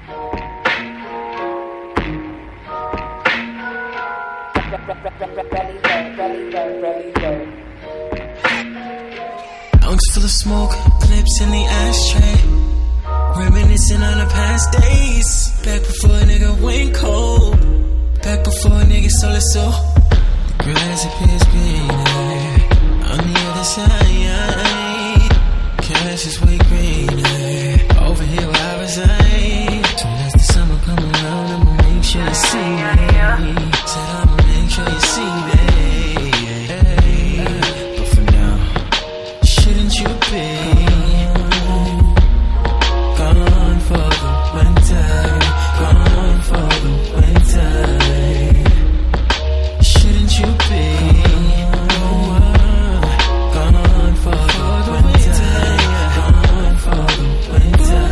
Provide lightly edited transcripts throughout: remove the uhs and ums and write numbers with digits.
Lungs full of smoke, clips in the ashtray. Reminiscing on the past days. Back before a nigga went cold. Back before a nigga sold his soul. The grass appears greener on the other side. Cash is way greener over here where I reside. Soon as the summer come around, I'ma make sure you see me. Said I'ma make sure you see me. But for now, shouldn't you be gone for the winter? Gone for the winter. Shouldn't you be gone for the winter? Gone for the winter.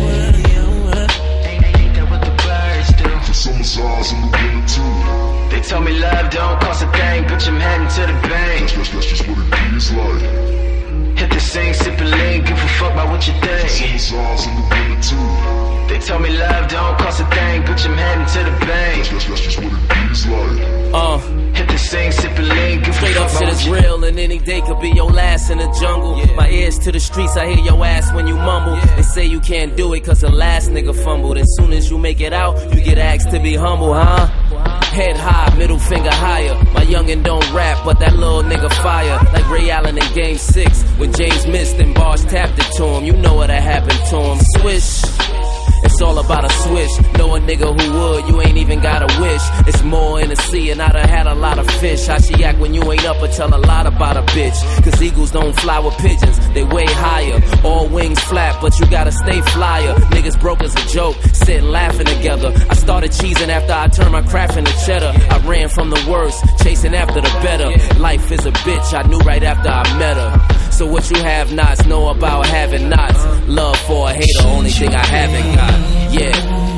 Ain't that what the birds do? For summer's eyes in the winter too. They told me love don't cost a thing, bitch, I'm heading to the bank. That's just what it is like. Hit the sink, sippin' lean, give a fuck about what you think. Summer's eyes in the winter too. They told me love don't cost a thing, bitch, I'm heading to the bank. That's just what it is like. Hit the sink, sippin' lean, give a fuck about what you think. Straight up shit is real, and any day could be your last in the jungle. My ears to the streets, I hear your ass when you mumble. They say you can't do it cause the last nigga fumbled. And soon as you make it out, you get asked to be humble, huh? Head high, middle finger higher. My youngin' don't rap, but that little nigga fire. Like Ray Allen in Game 6, when James missed and Bosh tapped it to him. You know what happened to him. Swish. It's all about a swish. Know a nigga who would, you ain't even got a wish. It's more in the sea and I done had a lot of fish. How she act when you ain't up or tell a lot about a bitch. Cause eagles don't fly with pigeons, they way higher. All wings flat, but you gotta stay flyer. Niggas broke as a joke, sitting laughing together. I started cheesing after I turned my craft into cheddar. I ran from the worst, chasing after the better. Life is a bitch, I knew right after I met her. So what you have nots, know about having nots. Love for a hater, only thing I haven't got. Yeah.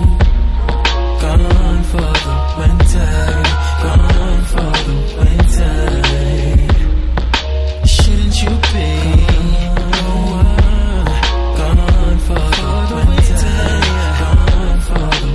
Gone for the winter. Gone for the winter. Shouldn't you be gone for the winter? Gone for the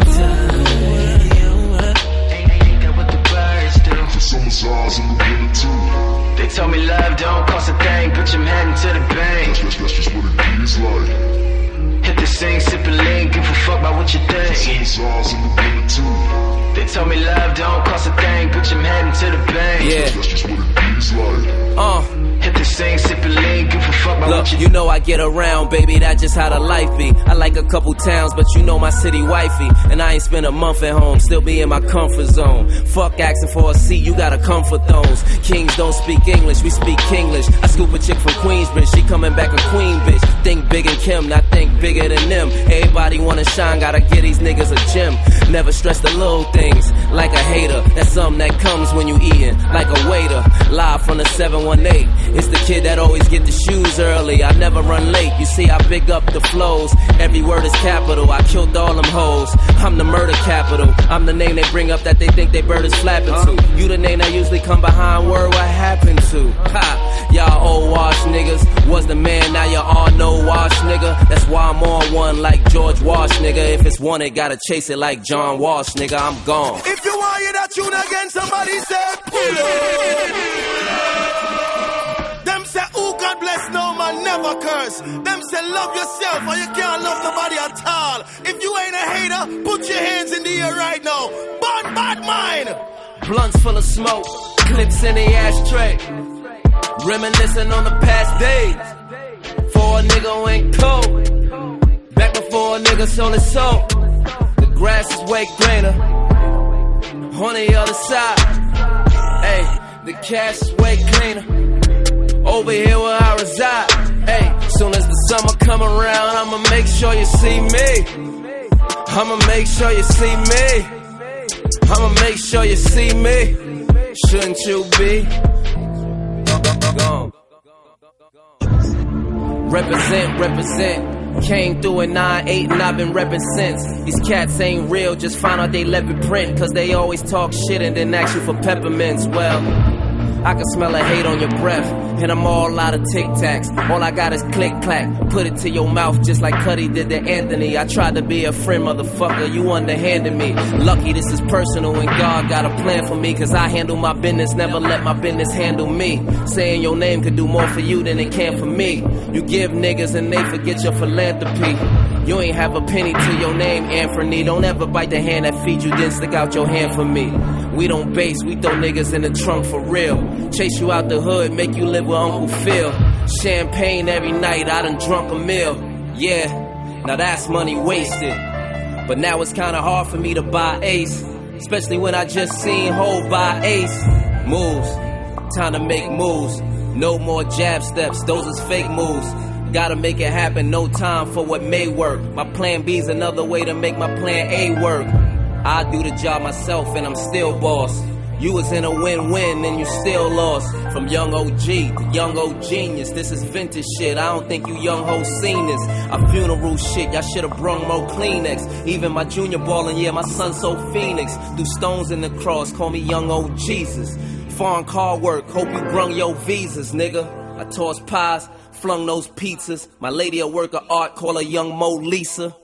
winter. Ain't that what the birds do? For summer's eyes in the winter too. They told me love don't cost a thing, bitch, I'm heading to the bank. That's just what it is like. Hit the sink, sippin' lean, give a fuck about what you think. Summer's eyes in the winter too. They told me love don't cost a thing, bitch, I'm heading to the bank. Yeah. That's just what it is like. Hit the sink, sippin' lean, give a fuck about what you know I get around, baby, that's just how the life be. I like a couple towns, but you know my city wifey. And I ain't spent a month at home, still be in my comfort zone. Fuck asking for a seat, you gotta comfort those. Kings don't speak English, we speak Kinglish. I scoop a chick from Queensbridge, she coming back a queen bitch. Think big and Kim, not think bigger than them. Everybody wanna shine, gotta get these niggas a gym. Never stress the little things, like a hater. That's something that comes when you eatin', like a waiter. Live from the 718. It's the kid that always get the shoes early. I never run late. You see, I pick up the flows. Every word is capital. I killed all them hoes. I'm the murder capital. I'm the name they bring up that they think they bird is flapping to. You the name that usually come behind word. What happened to? Ha! Y'all old wash niggas. Was the man, now you all know wash nigga. That's why I'm on one like George Wash nigga. If it's wanted, gotta chase it like John Walsh nigga. I'm gone. If you want hear that tune again, somebody say pull up. Them say, oh God bless, no man never curse. Them say love yourself or you can't love nobody at all. If you ain't a hater, put your hands in the air right now. Bad mind. Blunts full of smoke, clips in the ashtray. Reminiscing on the past days. For a nigga went cold. Back before a nigga sold his soul. The grass is way greener on the other side. Hey, the cash is way cleaner over here where I reside. Hey, soon as the summer come around, I'ma make sure you see me. I'ma make sure you see me. I'ma make sure you see me. Shouldn't you be gone? Represent. Came through at 9-8 and I've been reppin' since. These cats ain't real, just find out they left it print. Cause they always talk shit and then ask you for peppermints. Well, I can smell a hate on your breath, and I'm all out of Tic Tacs. All I got is click clack, put it to your mouth just like Cuddy did to Anthony. I tried to be a friend, motherfucker, you underhanded me. Lucky this is personal and God got a plan for me, cause I handle my business, never let my business handle me. Saying your name could do more for you than it can for me. You give niggas and they forget your philanthropy. You ain't have a penny to your name, Anthony. Don't ever bite the hand that feeds you, then stick out your hand for me. We don't base, we throw niggas in the trunk for real. Chase you out the hood, make you live with Uncle Phil. Champagne every night, I done drunk a meal. Yeah, now that's money wasted. But now it's kinda hard for me to buy Ace, especially when I just seen Hov buy Ace. Moves, time to make moves. No more jab steps, those is fake moves. Gotta make it happen, no time for what may work. My plan B's another way to make my plan A work. I do the job myself and I'm still boss. You was in a win-win and you still lost. From young OG to young old genius, this is vintage shit. I don't think you young hoes seen this. A funeral shit, y'all should've brung more Kleenex. Even my junior ballin', yeah, my son so Phoenix. Do stones in the cross, call me young old Jesus. Foreign car work, hope you brung your visas, nigga. I tossed pies, flung those pizzas. My lady a work of art, call her young Mo Lisa.